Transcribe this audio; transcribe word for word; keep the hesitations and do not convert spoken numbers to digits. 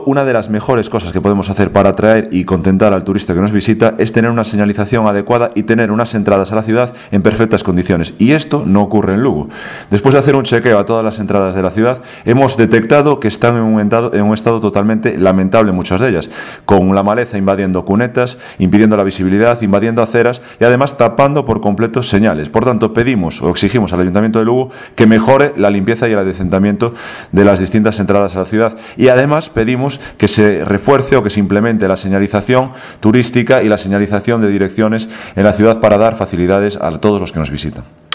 Una de las mejores cosas que podemos hacer para atraer y contentar al turista que nos visita es tener una señalización adecuada y tener unas entradas a la ciudad en perfectas condiciones. Y esto no ocurre en Lugo. Después de hacer un chequeo a todas las entradas de la ciudad, hemos detectado que están en un estado, en un estado totalmente lamentable, muchas de ellas, con la maleza invadiendo cunetas, impidiendo la visibilidad, invadiendo aceras y además tapando por completo señales. Por tanto, pedimos o exigimos al Ayuntamiento de Lugo que mejore la limpieza y el adecentamiento de las distintas entradas a la ciudad. Y además pedimos que se refuerce o que se implemente la señalización turística y la señalización de direcciones en la ciudad para dar facilidades a todos los que nos visitan.